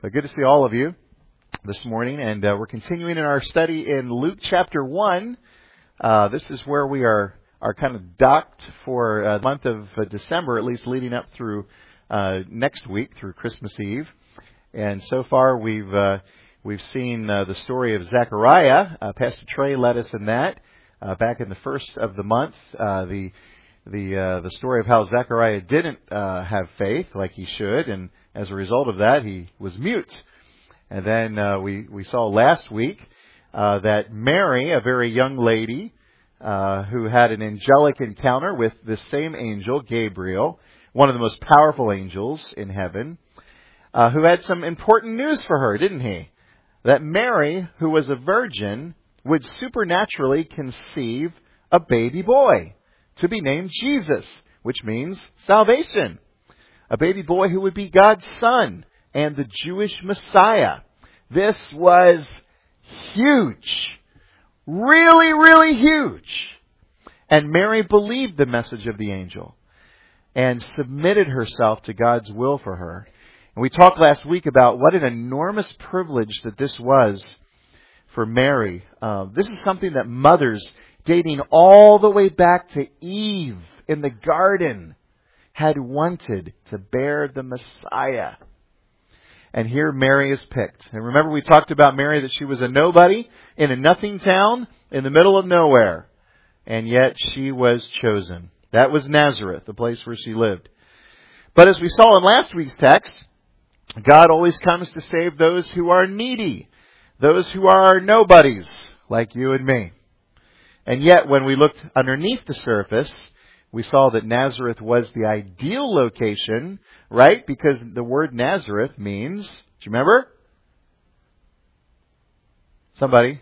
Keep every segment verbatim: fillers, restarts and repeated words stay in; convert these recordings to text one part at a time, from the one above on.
But good to see all of you this morning, and uh, we're continuing in our study in Luke chapter one. Uh, this is where we are are kind of docked for uh, the month of uh, December, at least leading up through uh, next week, through Christmas Eve. And so far, we've uh, we've seen uh, the story of Zechariah. Uh, Pastor Trey led us in that uh, back in the first of the month. Uh, the the uh, the story of how Zechariah didn't uh, have faith like he should, and as a result of that, he was mute. And then uh, we, we saw last week uh, that Mary, a very young lady uh, who had an angelic encounter with this same angel, Gabriel, one of the most powerful angels in heaven, uh, who had some important news for her, didn't he? That Mary, who was a virgin, would supernaturally conceive a baby boy to be named Jesus, which means salvation. A baby boy who would be God's son and the Jewish Messiah. This was huge. Really, really huge. And Mary believed the message of the angel and submitted herself to God's will for her. And we talked last week about what an enormous privilege that this was for Mary. Uh, this is something that mothers dating all the way back to Eve in the garden had wanted, to bear the Messiah. And here Mary is picked. And remember we talked about Mary, that she was a nobody in a nothing town in the middle of nowhere. And yet she was chosen. That was Nazareth, the place where she lived. But as we saw in last week's text, God always comes to save those who are needy. Those who are nobodies, like you and me. And yet when we looked underneath the surface, we saw that Nazareth was the ideal location, right? Because the word Nazareth means, do you remember? Somebody?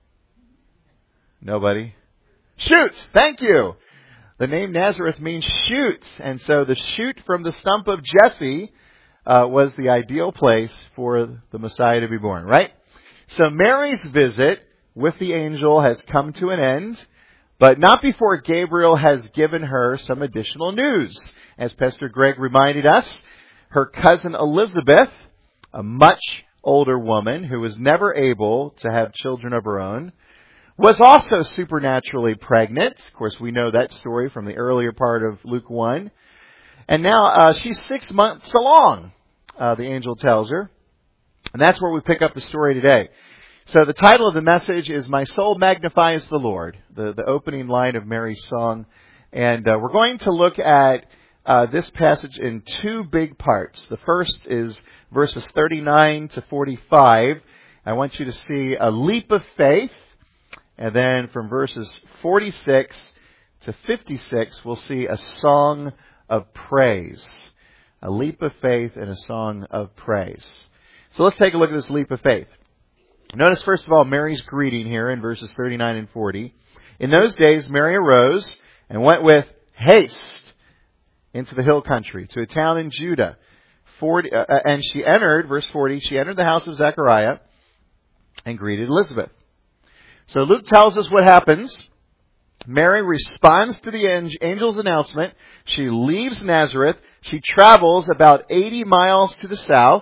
Nobody? Shoot! Thank you! The name Nazareth means shoot. And so the shoot from the stump of Jesse uh, was the ideal place for the Messiah to be born, right? So Mary's visit with the angel has come to an end. But not before Gabriel has given her some additional news. As Pastor Greg reminded us, her cousin Elizabeth, a much older woman who was never able to have children of her own, was also supernaturally pregnant. Of course, we know that story from the earlier part of Luke one. And now uh, she's six months along, uh, the angel tells her. And that's where we pick up the story today. So the title of the message is My Soul Magnifies the Lord, the, the opening line of Mary's song. And uh, we're going to look at uh, this passage in two big parts. The first is verses thirty-nine to forty-five. I want you to see a leap of faith. And then from verses forty-six to fifty-six, we'll see a song of praise. A leap of faith and a song of praise. So let's take a look at this leap of faith. Notice, first of all, Mary's greeting here in verses thirty-nine and forty. In those days, Mary arose and went with haste into the hill country, to a town in Judah. forty, uh, and she entered, verse forty, she entered the house of Zechariah and greeted Elizabeth. So Luke tells us what happens. Mary responds to the angel's announcement. She leaves Nazareth. She travels about eighty miles to the south.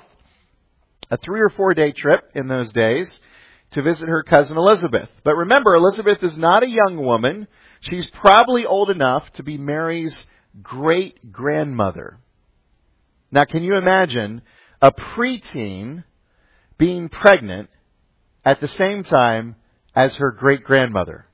A three or four day trip in those days to visit her cousin Elizabeth. But remember, Elizabeth is not a young woman. She's probably old enough to be Mary's great-grandmother. Now, can you imagine a preteen being pregnant at the same time as her great-grandmother?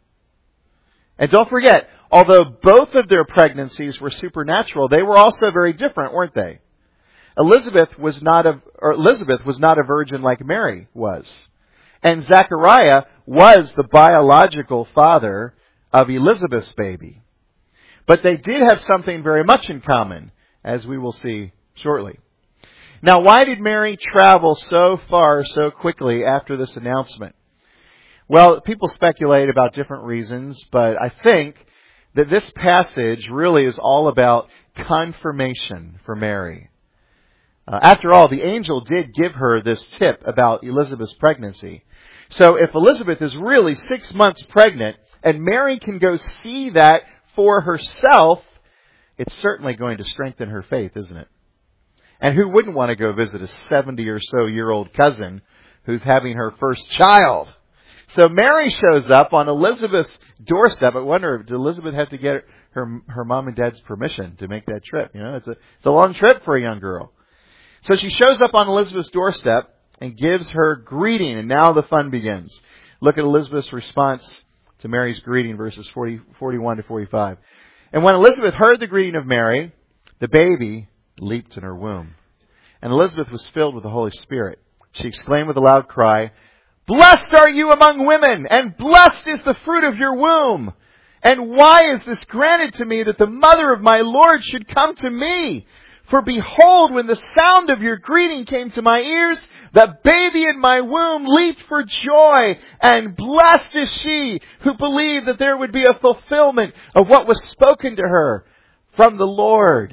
And don't forget, although both of their pregnancies were supernatural, they were also very different, weren't they? Elizabeth was not a or Elizabeth was not a virgin like Mary was. And Zechariah was the biological father of Elizabeth's baby. But they did have something very much in common, as we will see shortly. Now, why did Mary travel so far so quickly after this announcement? Well, people speculate about different reasons, but I think that this passage really is all about confirmation for Mary. Uh, after all, the angel did give her this tip about Elizabeth's pregnancy. So if Elizabeth is really six months pregnant and Mary can go see that for herself, it's certainly going to strengthen her faith, isn't it? And who wouldn't want to go visit a seventy or so year old cousin who's having her first child? So Mary shows up on Elizabeth's doorstep. I wonder, did Elizabeth have to get her her mom and dad's permission to make that trip? You know, it's a it's a long trip for a young girl. So she shows up on Elizabeth's doorstep and gives her greeting, and now the fun begins. Look at Elizabeth's response to Mary's greeting, verses forty, forty-one to forty-five. And when Elizabeth heard the greeting of Mary, the baby leaped in her womb. And Elizabeth was filled with the Holy Spirit. She exclaimed with a loud cry, "Blessed are you among women, and blessed is the fruit of your womb. And why is this granted to me that the mother of my Lord should come to me? For behold, when the sound of your greeting came to my ears, the baby in my womb leaped for joy, and blessed is she who believed that there would be a fulfillment of what was spoken to her from the Lord."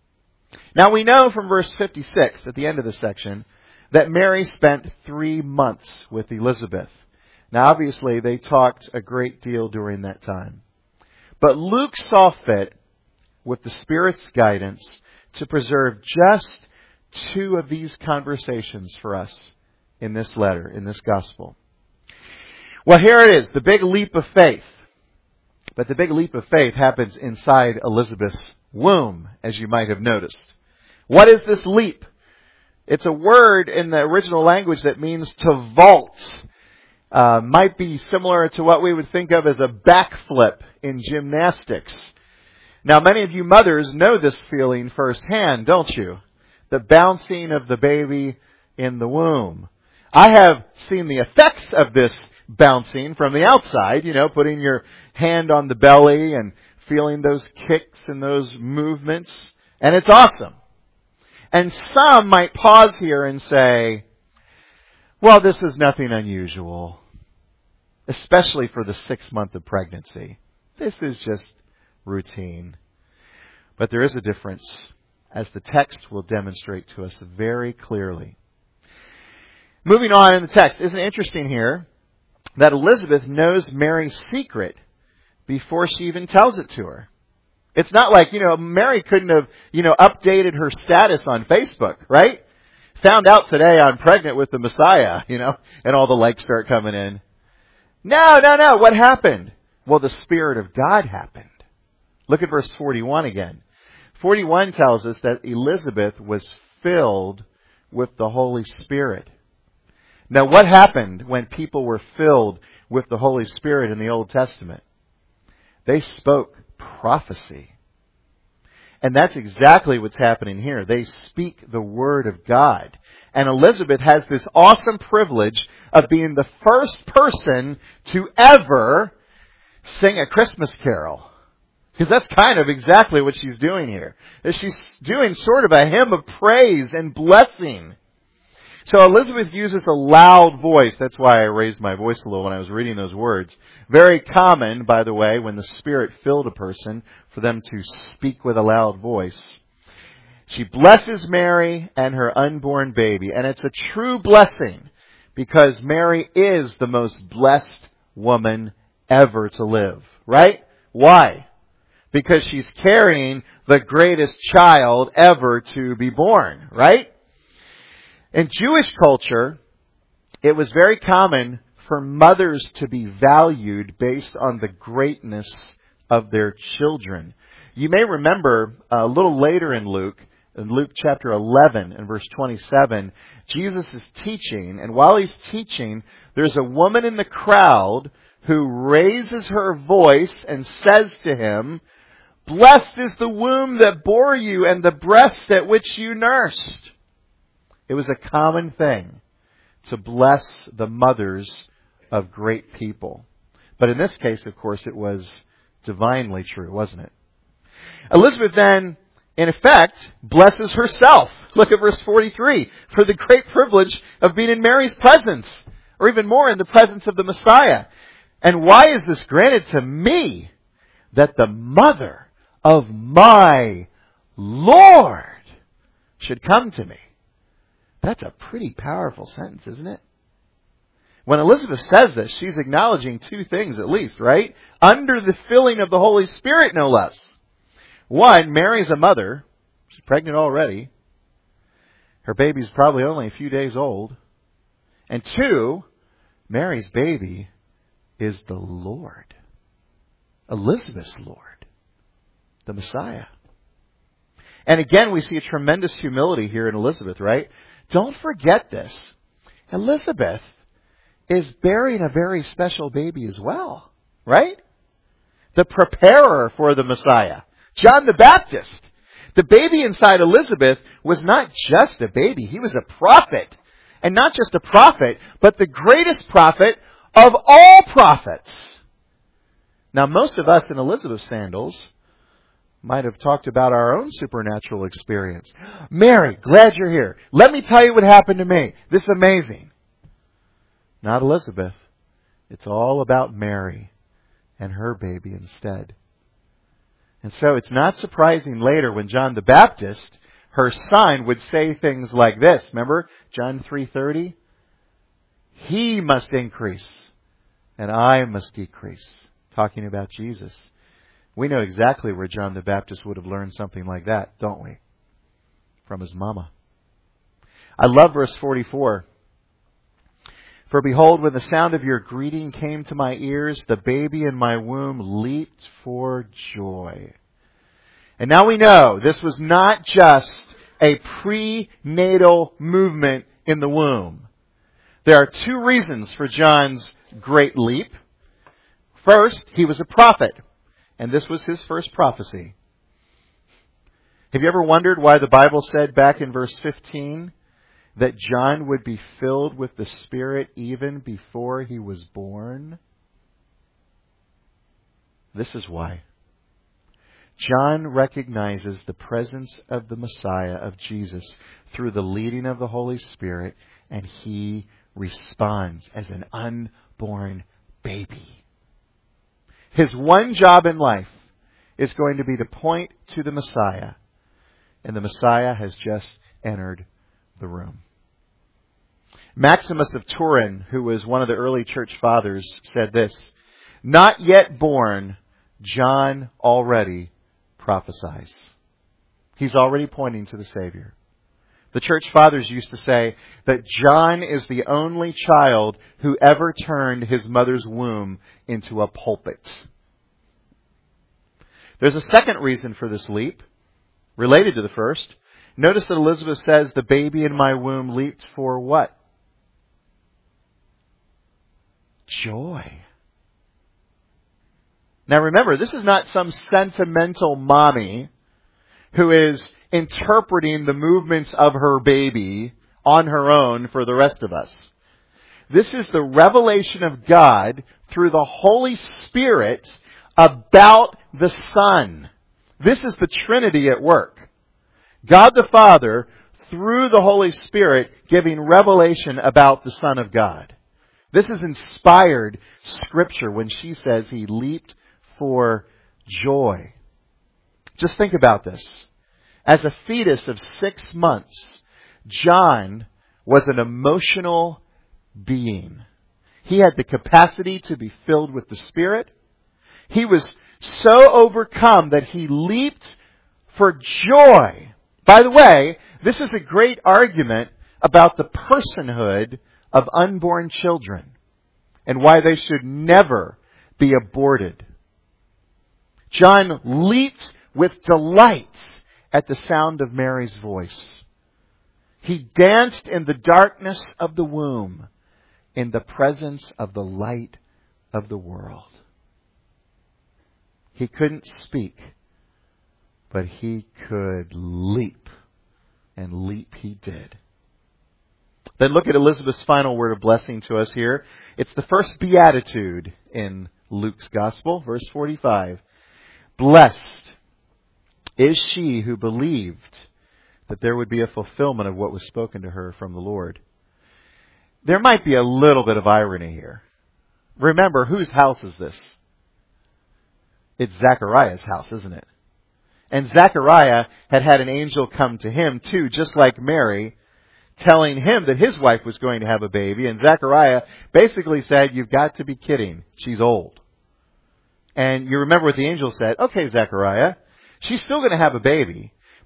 Now we know from verse fifty-six, at the end of this section, that Mary spent three months with Elizabeth. Now obviously they talked a great deal during that time. But Luke saw fit, with the Spirit's guidance, to preserve just two of these conversations for us in this letter, in this gospel. Well, here it is, the big leap of faith. But the big leap of faith happens inside Elizabeth's womb, as you might have noticed. What is this leap? It's a word in the original language that means to vault. Uh, might be similar to what we would think of as a backflip in gymnastics. Now, many of you mothers know this feeling firsthand, don't you? The bouncing of the baby in the womb. I have seen the effects of this bouncing from the outside, you know, putting your hand on the belly and feeling those kicks and those movements. And it's awesome. And some might pause here and say, well, this is nothing unusual, especially for the sixth month of pregnancy. This is just routine. But there is a difference, as the text will demonstrate to us very clearly. Moving on in the text, isn't it interesting here that Elizabeth knows Mary's secret before she even tells it to her? It's not like, you know, Mary couldn't have, you know, updated her status on Facebook, right? Found out today I'm pregnant with the Messiah, you know, and all the likes start coming in. No, no, no. What happened? Well, the Spirit of God happened. Look at verse forty-one again. forty-one tells us that Elizabeth was filled with the Holy Spirit. Now, what happened when people were filled with the Holy Spirit in the Old Testament? They spoke prophecy. And that's exactly what's happening here. They speak the Word of God. And Elizabeth has this awesome privilege of being the first person to ever sing a Christmas carol. Because that's kind of exactly what she's doing here. She's doing sort of a hymn of praise and blessing. So Elizabeth uses a loud voice. That's why I raised my voice a little when I was reading those words. Very common, by the way, when the Spirit filled a person, for them to speak with a loud voice. She blesses Mary and her unborn baby. And it's a true blessing because Mary is the most blessed woman ever to live. Right? Why? Because she's carrying the greatest child ever to be born. Right? In Jewish culture, it was very common for mothers to be valued based on the greatness of their children. You may remember a little later in Luke, in Luke chapter eleven and verse twenty-seven, Jesus is teaching, and while he's teaching, there's a woman in the crowd who raises her voice and says to him, "Blessed is the womb that bore you and the breast at which you nursed." It was a common thing to bless the mothers of great people. But in this case, of course, it was divinely true, wasn't it? Elizabeth then, in effect, blesses herself. Look at verse forty-three. For the great privilege of being in Mary's presence, or even more, in the presence of the Messiah. And why is this granted to me, that the mother of my Lord should come to me? That's a pretty powerful sentence, isn't it? When Elizabeth says this, she's acknowledging two things at least, right? Under the filling of the Holy Spirit, no less. One, Mary's a mother. She's pregnant already. her baby's probably only a few days old. And two, Mary's baby is the Lord. Elizabeth's Lord. The Messiah. And again, we see a tremendous humility here in Elizabeth, right? Don't forget this. Elizabeth is bearing a very special baby as well, right? The preparer for the Messiah, John the Baptist. The baby inside Elizabeth was not just a baby. He was a prophet. And not just a prophet, but the greatest prophet of all prophets. Now, most of us in Elizabeth's sandals might have talked about our own supernatural experience. Mary, glad you're here. Let me tell you what happened to me. This is amazing. Not Elizabeth. It's all about Mary and her baby instead. And so it's not surprising later when John the Baptist, her son, would say things like this. Remember John three thirty? He must increase and I must decrease. Talking about Jesus. We know exactly where John the Baptist would have learned something like that, don't we? From his mama. I love verse forty-four. For behold, when the sound of your greeting came to my ears, the baby in my womb leaped for joy. And now we know this was not just a prenatal movement in the womb. There are two reasons for John's great leap. First, he was a prophet, and this was his first prophecy. Have you ever wondered why the Bible said back in verse fifteen that John would be filled with the Spirit even before he was born? This is why. John recognizes the presence of the Messiah, of Jesus, through the leading of the Holy Spirit, and he responds as an unborn baby. His one job in life is going to be to point to the Messiah, and the Messiah has just entered the room. Maximus of Turin, who was one of the early church fathers, said this: not yet born, John already prophesies. He's already pointing to the Savior. The church fathers used to say that John is the only child who ever turned his mother's womb into a pulpit. There's a second reason for this leap, related to the first. Notice that Elizabeth says, the baby in my womb leaped for what? Joy. Now remember, this is not some sentimental mommy who is interpreting the movements of her baby on her own for the rest of us. This is the revelation of God through the Holy Spirit about the Son. This is the Trinity at work. God the Father, through the Holy Spirit, giving revelation about the Son of God. This is inspired Scripture when she says he leaped for joy. Just think about this. As a fetus of six months, John was an emotional being. He had the capacity to be filled with the Spirit. He was so overcome that he leaped for joy. By the way, this is a great argument about the personhood of unborn children and why they should never be aborted. John leaped with delight at the sound of Mary's voice. He danced in the darkness of the womb in the presence of the light of the world. He couldn't speak, but he could leap, and leap he did. Then look at Elizabeth's final word of blessing to us here. It's the first beatitude in Luke's Gospel, verse forty-five. Blessed is she who believed that there would be a fulfillment of what was spoken to her from the Lord. There might be a little bit of irony here. Remember, whose house is this? It's Zechariah's house, isn't it? And Zechariah had had an angel come to him too, just like Mary, telling him that his wife was going to have a baby. And Zechariah basically said, you've got to be kidding. She's old. And you remember what the angel said. Okay, Zechariah, she's still going to have a baby,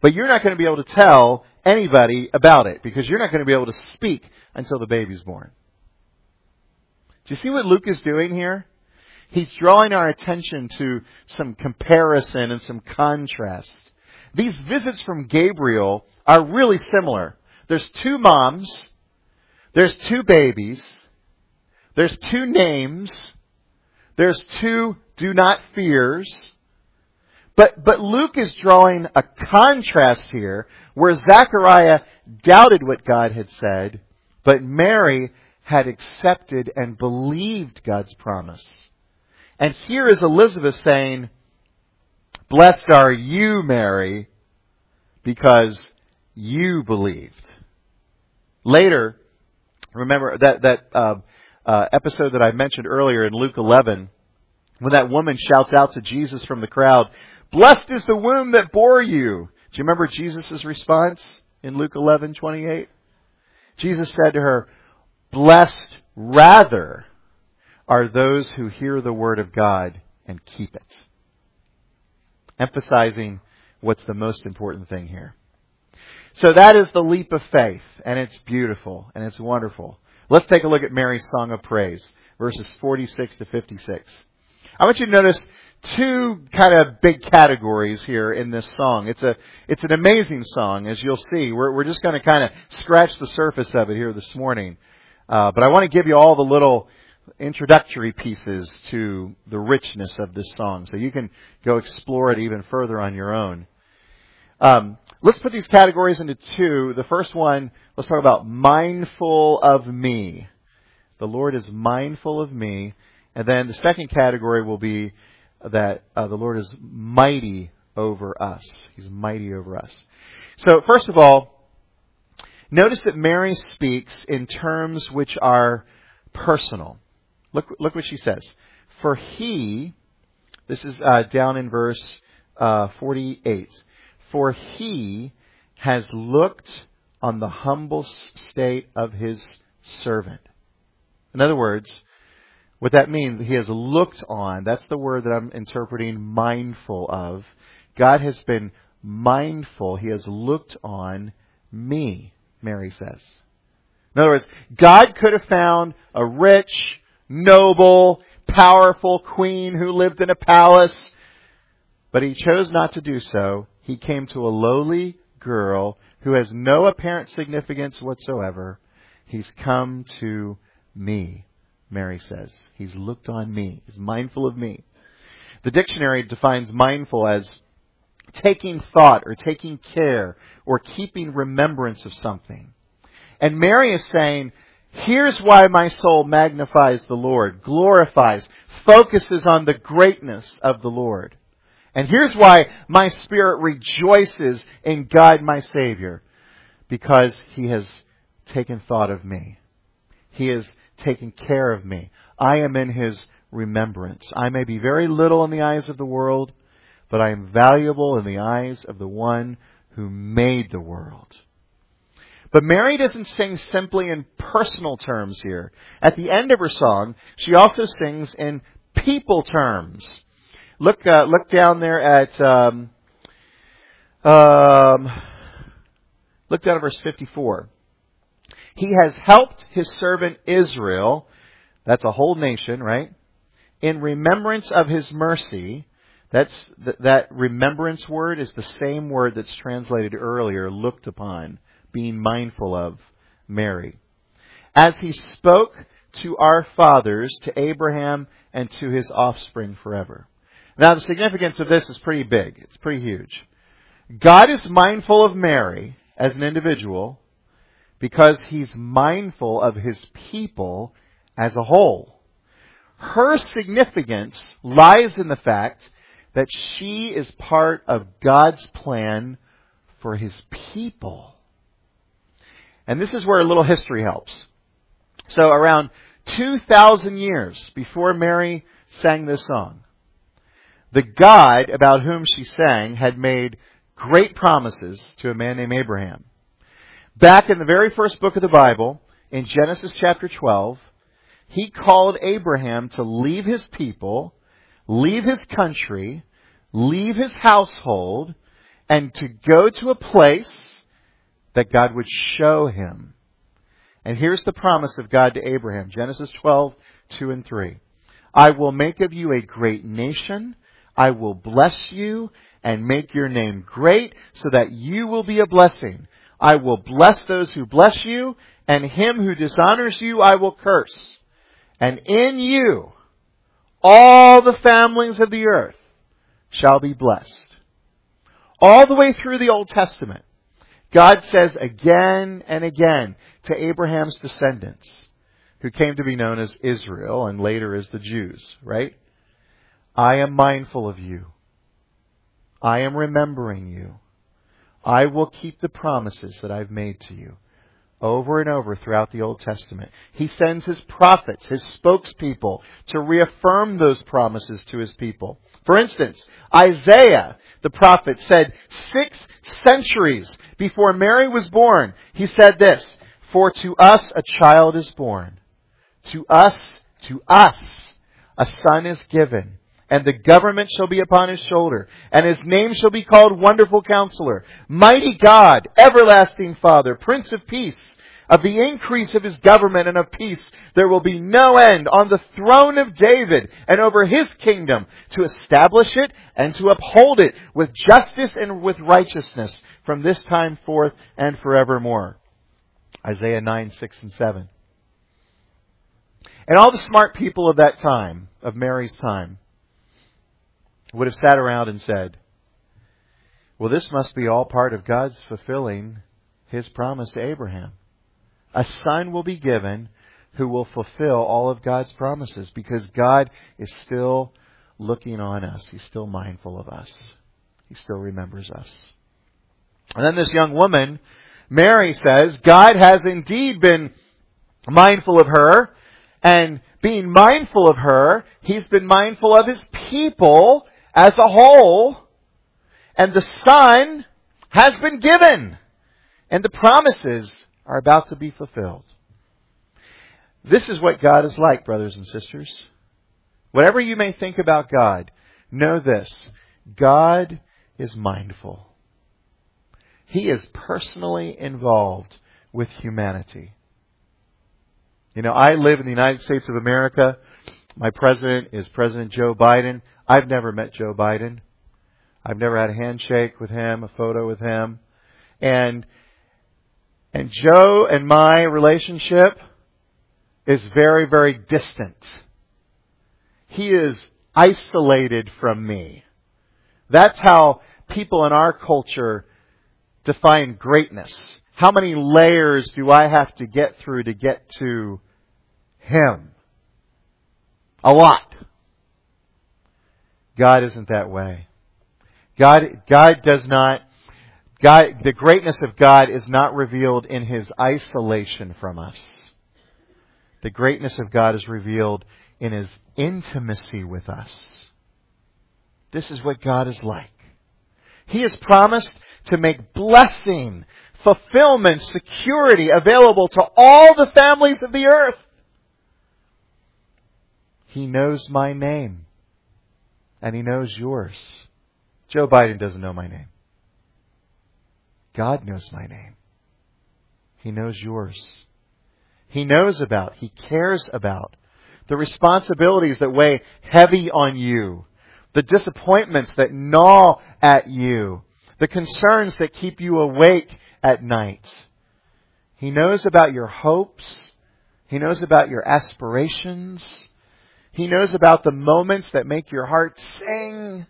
But you're not going to be able to tell anybody about it because you're not going to be able to speak until the baby's born. Do you see what Luke is doing here? He's drawing our attention to some comparison and some contrast. These visits from Gabriel are really similar. There's two moms. There's two babies. There's two names. There's two do not fears. But, but Luke is drawing a contrast here where Zechariah doubted what God had said, but Mary had accepted and believed God's promise. And here is Elizabeth saying, "Blessed are you, Mary, because you believed." Later, remember that, that uh, uh, episode that I mentioned earlier in Luke eleven, when that woman shouts out to Jesus from the crowd, "Blessed is the womb that bore you." Do you remember Jesus' response in Luke eleven twenty-eight? Jesus said to her, "Blessed rather are those who hear the word of God and keep it." Emphasizing what's the most important thing here. So that is the leap of faith, and it's beautiful, and it's wonderful. Let's take a look at Mary's song of praise, verses forty-six to fifty-six. I want you to notice two kind of big categories here in this song. It's a it's an amazing song, as you'll see. We're we're just going to kind of scratch the surface of it here this morning. Uh, but I want to give you all the little introductory pieces to the richness of this song, so you can go explore it even further on your own. Um, let's put these categories into two. The first one, let's talk about mindful of me. The Lord is mindful of me. And then the second category will be that uh, the Lord is mighty over us. He's mighty over us. So first of all, notice that Mary speaks in terms which are personal. Look, look what she says. For he, this is uh, down in verse uh, forty-eight. For he has looked on the humble state of his servant. In other words, what that means, he has looked on. That's the word that I'm interpreting mindful of. God has been mindful. He has looked on me, Mary says. In other words, God could have found a rich, noble, powerful queen who lived in a palace, but he chose not to do so. He came to a lowly girl who has no apparent significance whatsoever. He's come to me, Mary says. He's looked on me. He's mindful of me. The dictionary defines mindful as taking thought or taking care or keeping remembrance of something. And Mary is saying, here's why my soul magnifies the Lord, glorifies, focuses on the greatness of the Lord. And here's why my spirit rejoices in God my Savior, because He has taken thought of me. He has taken care of me. I am in His remembrance. I may be very little in the eyes of the world, but I am valuable in the eyes of the one who made the world. But Mary doesn't sing simply in personal terms here. At the end of her song, she also sings in people terms. Look, uh, look down there at, um, um, look down at verse fifty-four. He has helped His servant Israel, that's a whole nation, right? In remembrance of His mercy. That's, th- that remembrance word is the same word that's translated earlier, looked upon, being mindful of Mary. As He spoke to our fathers, to Abraham, and to his offspring forever. Now, the significance of this is pretty big. It's pretty huge. God is mindful of Mary as an individual because He's mindful of His people as a whole. Her significance lies in the fact that she is part of God's plan for His people. And this is where a little history helps. So around two thousand years before Mary sang this song, the God about whom she sang had made great promises to a man named Abraham. Back in the very first book of the Bible, in Genesis chapter twelve, He called Abraham to leave his people, leave his country, leave his household, and to go to a place that God would show him. And here's the promise of God to Abraham. Genesis twelve, two and three. I will make of you a great nation. I will bless you and make your name great so that you will be a blessing. I will bless those who bless you, and him who dishonors you I will curse. And in you all the families of the earth shall be blessed. All the way through the Old Testament, God says again and again to Abraham's descendants, who came to be known as Israel and later as the Jews, right? I am mindful of you. I am remembering you. I will keep the promises that I've made to you. Over and over throughout the Old Testament. He sends His prophets, His spokespeople, to reaffirm those promises to His people. For instance, Isaiah, the prophet, said six centuries before Mary was born, he said this, "For to us a child is born. To us, to us, a son is given. And the government shall be upon his shoulder. And his name shall be called Wonderful Counselor, Mighty God, Everlasting Father, Prince of Peace. Of the increase of his government and of peace, there will be no end on the throne of David and over his kingdom, to establish it and to uphold it with justice and with righteousness from this time forth and forevermore." Isaiah nine, six and seven. And all the smart people of that time, of Mary's time, would have sat around and said, well, this must be all part of God's fulfilling His promise to Abraham. A son will be given who will fulfill all of God's promises, because God is still looking on us. He's still mindful of us. He still remembers us. And then this young woman, Mary, says, God has indeed been mindful of her, and being mindful of her, He's been mindful of His people as a whole, and the Son has been given, and the promises are about to be fulfilled. This is what God is like, brothers and sisters. Whatever you may think about God, know this: God is mindful. He is personally involved with humanity. You know, I live in the United States of America. My president is President Joe Biden. I've never met Joe Biden. I've never had a handshake with him, a photo with him. And and Joe and my relationship is very, very distant. He is isolated from me. That's how people in our culture define greatness. How many layers do I have to get through to get to Him? A lot. God isn't that way. God, God does not, God, the greatness of God is not revealed in His isolation from us. The greatness of God is revealed in His intimacy with us. This is what God is like. He has promised to make blessing, fulfillment, security available to all the families of the earth. He knows my name. And He knows yours. Joe Biden doesn't know my name. God knows my name. He knows yours. He knows about, He cares about the responsibilities that weigh heavy on you, the disappointments that gnaw at you, the concerns that keep you awake at night. He knows about your hopes. He knows about your aspirations. He knows about the moments that make your heart sing.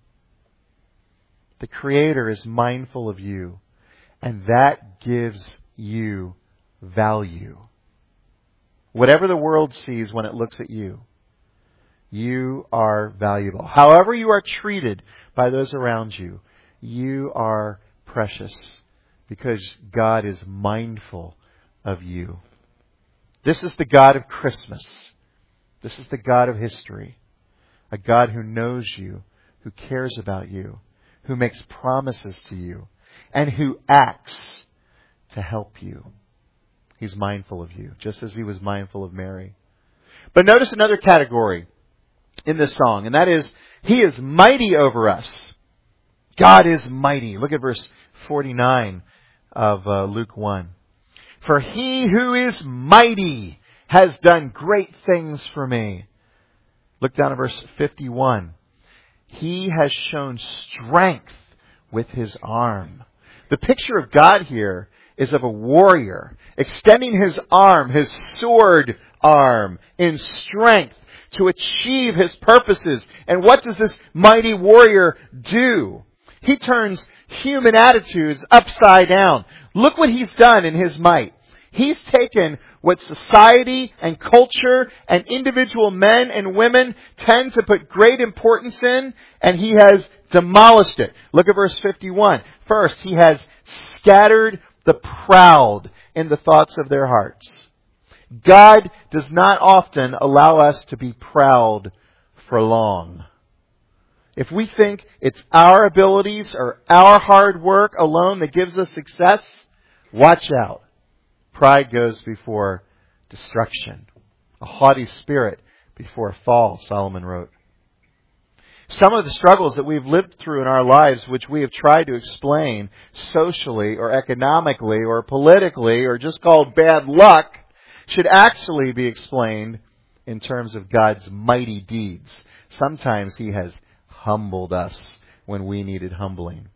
The Creator is mindful of you, and that gives you value. Whatever the world sees when it looks at you, you are valuable. However you are treated by those around you, you are precious, because God is mindful of you. This is the God of Christmas. This is the God of history. A God who knows you, who cares about you, who makes promises to you, and who acts to help you. He's mindful of you, just as He was mindful of Mary. But notice another category in this song, and that is, He is mighty over us. God is mighty. Look at verse forty-nine of uh, Luke one. For he who is mighty has done great things for me. Look down at verse fifty-one. He has shown strength with his arm. The picture of God here is of a warrior extending his arm, his sword arm, in strength to achieve his purposes. And what does this mighty warrior do? He turns human attitudes upside down. Look what he's done in his might. He's taken what society and culture and individual men and women tend to put great importance in, and he has demolished it. Look at verse fifty-one. First, he has scattered the proud in the thoughts of their hearts. God does not often allow us to be proud for long. If we think it's our abilities or our hard work alone that gives us success, watch out. Pride goes before destruction. A haughty spirit before a fall, Solomon wrote. Some of the struggles that we've lived through in our lives, which we have tried to explain socially or economically or politically or just called bad luck, should actually be explained in terms of God's mighty deeds. Sometimes He has humbled us when we needed humbling.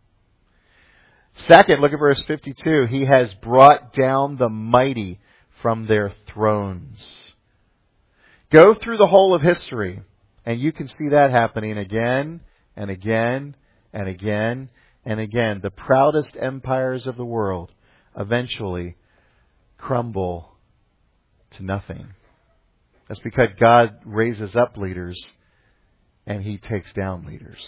Second, look at verse fifty-two. He has brought down the mighty from their thrones. Go through the whole of history, and you can see that happening again and again and again and again. The proudest empires of the world eventually crumble to nothing. That's because God raises up leaders and He takes down leaders.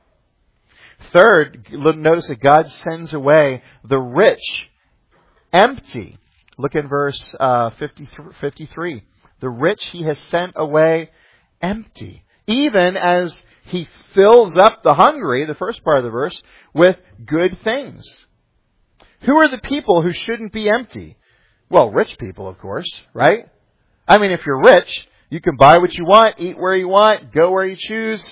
Third, notice that God sends away the rich empty. Look in verse uh, fifty-three. The rich He has sent away empty. Even as He fills up the hungry, the first part of the verse, with good things. Who are the people who shouldn't be empty? Well, rich people, of course, right? I mean, if you're rich, you can buy what you want, eat where you want, go where you choose.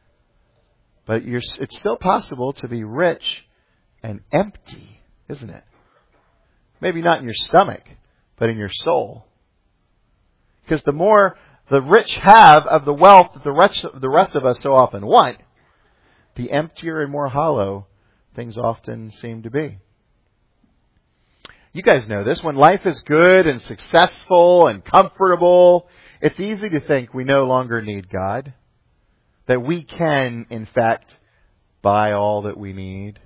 But you're, it's still possible to be rich and empty, isn't it? Maybe not in your stomach, but in your soul. Because the more the rich have of the wealth that the rest, the rest of us so often want, the emptier and more hollow things often seem to be. You guys know this. When life is good and successful and comfortable, it's easy to think we no longer need God. That we can, in fact, buy all that we need.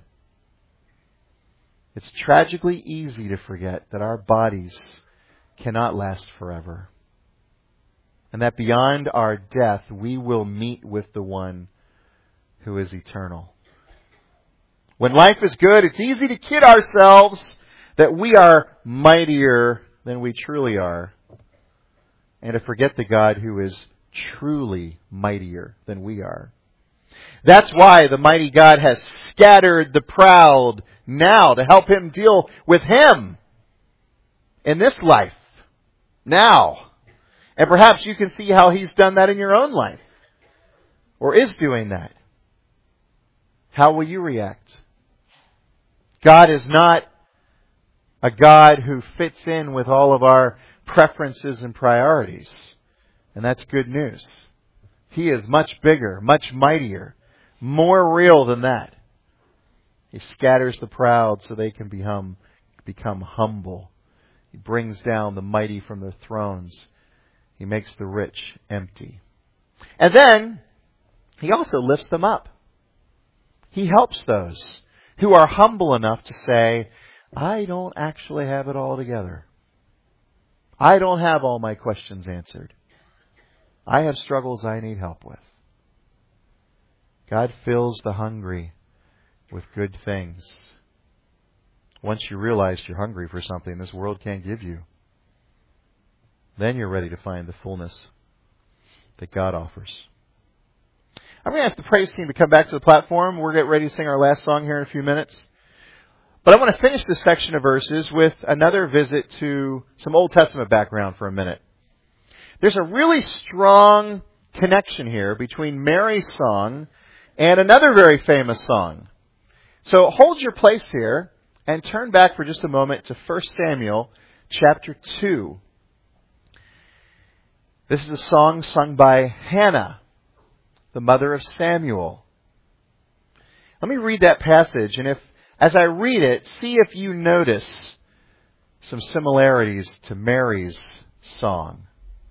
It's tragically easy to forget that our bodies cannot last forever. And that beyond our death, we will meet with the one who is eternal. When life is good, it's easy to kid ourselves that we are mightier than we truly are. And to forget the God who is truly mightier than we are. That's why the mighty God has scattered the proud now to help Him deal with Him in this life. Now. And perhaps you can see how He's done that in your own life. Or is doing that. How will you react? God is not a God who fits in with all of our preferences and priorities. And that's good news. He is much bigger, much mightier, more real than that. He scatters the proud so they can become, become humble. He brings down the mighty from their thrones. He makes the rich empty. And then, He also lifts them up. He helps those who are humble enough to say, I don't actually have it all together. I don't have all my questions answered. I have struggles I need help with. God fills the hungry with good things. Once you realize you're hungry for something this world can't give you, then you're ready to find the fullness that God offers. I'm going to ask the praise team to come back to the platform. We're getting ready to sing our last song here in a few minutes. But I want to finish this section of verses with another visit to some Old Testament background for a minute. There's a really strong connection here between Mary's song and another very famous song. So hold your place here and turn back for just a moment to First Samuel chapter two. This is a song sung by Hannah, the mother of Samuel. Let me read that passage, and if, as I read it, see if you notice some similarities to Mary's song.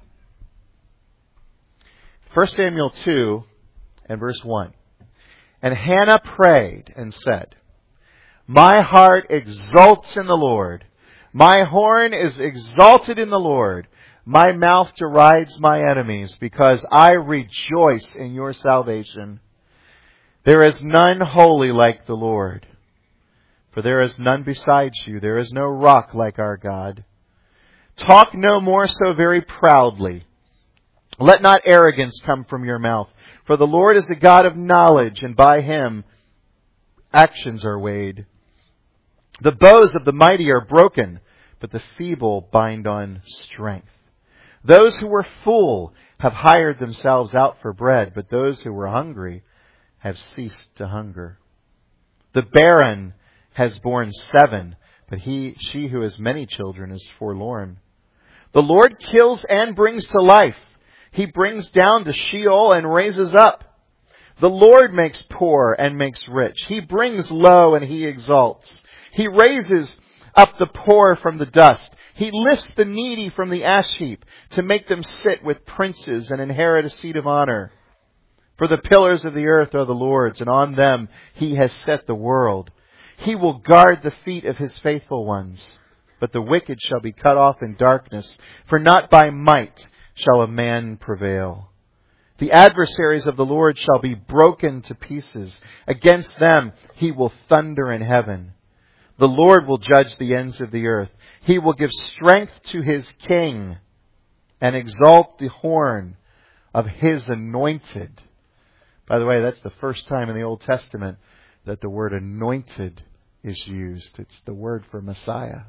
First Samuel two and verse one. And Hannah prayed and said, My heart exults in the Lord. My horn is exalted in the Lord. My mouth derides my enemies, because I rejoice in your salvation. There is none holy like the Lord, for there is none besides you. There is no rock like our God. Talk no more so very proudly. Let not arrogance come from your mouth, for the Lord is a God of knowledge, and by Him actions are weighed. The bows of the mighty are broken, but the feeble bind on strength. Those who were full have hired themselves out for bread, but those who were hungry have ceased to hunger. The barren has borne seven, but he, she who has many children is forlorn. The Lord kills and brings to life. He brings down to Sheol and raises up. The Lord makes poor and makes rich. He brings low and He exalts. He raises up the poor from the dust. He lifts the needy from the ash heap to make them sit with princes and inherit a seat of honor. For the pillars of the earth are the Lord's, and on them He has set the world. He will guard the feet of His faithful ones, but the wicked shall be cut off in darkness, for not by might shall a man prevail. The adversaries of the Lord shall be broken to pieces. Against them He will thunder in heaven. The Lord will judge the ends of the earth. He will give strength to His king and exalt the horn of His anointed. By the way, that's the first time in the Old Testament that the word anointed is used. It's the word for Messiah.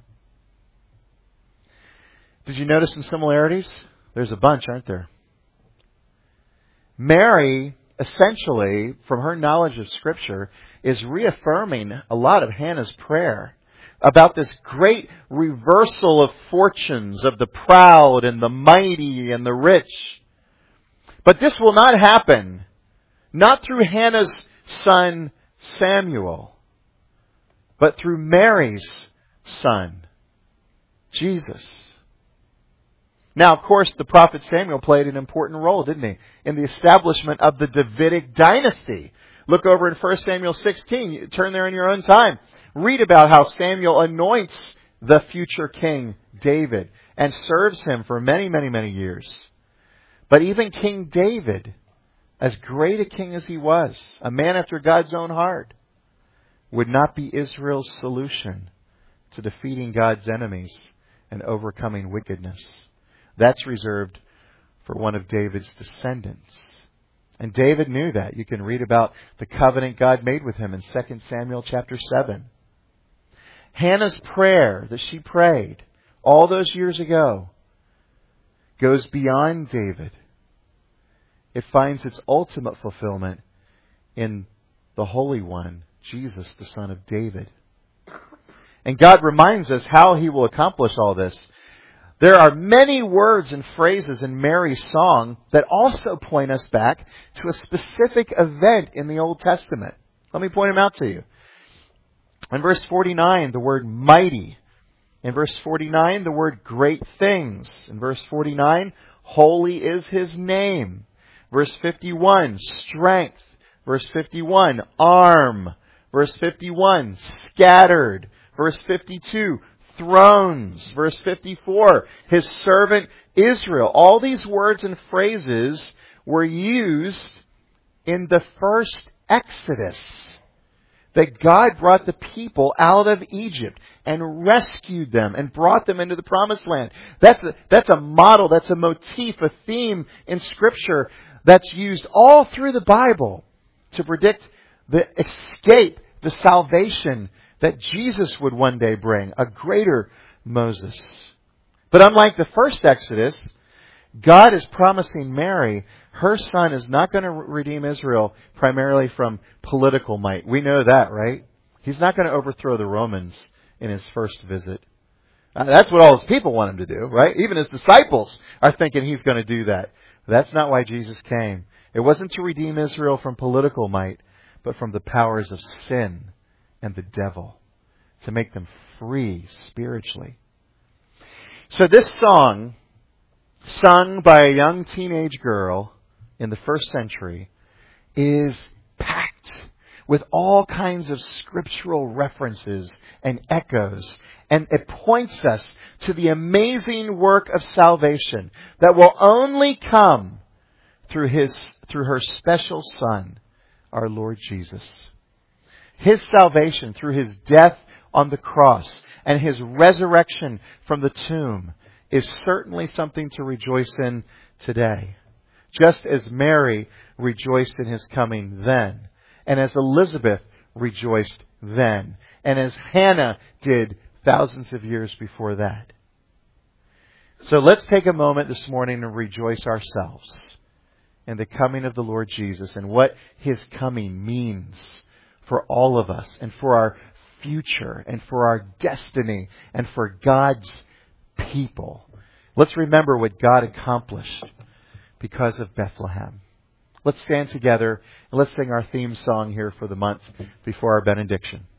Did you notice some similarities? There's a bunch, aren't there? Mary, essentially, from her knowledge of Scripture, is reaffirming a lot of Hannah's prayer about this great reversal of fortunes of the proud and the mighty and the rich. But this will not happen, not through Hannah's son Samuel, but through Mary's son, Jesus. Now, of course, the prophet Samuel played an important role, didn't he, in the establishment of the Davidic dynasty. Look over in First Samuel sixteen. Turn there in your own time. Read about how Samuel anoints the future king, David, and serves him for many, many, many years. But even King David, as great a king as he was, a man after God's own heart, would not be Israel's solution to defeating God's enemies and overcoming wickedness. That's reserved for one of David's descendants. And David knew that. You can read about the covenant God made with him in Second Samuel chapter seven. Hannah's prayer that she prayed all those years ago goes beyond David. It finds its ultimate fulfillment in the Holy One, Jesus, the Son of David. And God reminds us how He will accomplish all this. There are many words and phrases in Mary's song that also point us back to a specific event in the Old Testament. Let me point them out to you. In verse forty-nine, the word mighty. In verse forty-nine, the word great things. In verse forty-nine, holy is His name. Verse fifty-one, strength. Verse fifty-one, arm. Verse fifty-one, scattered. Verse fifty-two, thrones. Verse fifty-four, His servant Israel. All these words and phrases were used in the first Exodus. That God brought the people out of Egypt and rescued them and brought them into the promised land. That's a, that's a model, that's a motif, a theme in Scripture that's used all through the Bible to predict the escape, the salvation that Jesus would one day bring, a greater Moses. But unlike the first Exodus, God is promising Mary her Son is not going to redeem Israel primarily from political might. We know that, right? He's not going to overthrow the Romans in his first visit. Uh, that's what all his people want him to do, right? Even his disciples are thinking he's going to do that. That's not why Jesus came. It wasn't to redeem Israel from political might, but from the powers of sin and the devil, to make them free spiritually. So this song, sung by a young teenage girl in the first century, is packed with all kinds of scriptural references and echoes. And it points us to the amazing work of salvation that will only come through his, through her special Son, our Lord Jesus. His salvation through his death on the cross and his resurrection from the tomb is certainly something to rejoice in today. Just as Mary rejoiced in his coming then, and as Elizabeth rejoiced then, and as Hannah did thousands of years before that. So let's take a moment this morning and rejoice ourselves in the coming of the Lord Jesus and what his coming means for all of us and for our future and for our destiny and for God's people. Let's remember what God accomplished because of Bethlehem. Let's stand together and let's sing our theme song here for the month before our benediction.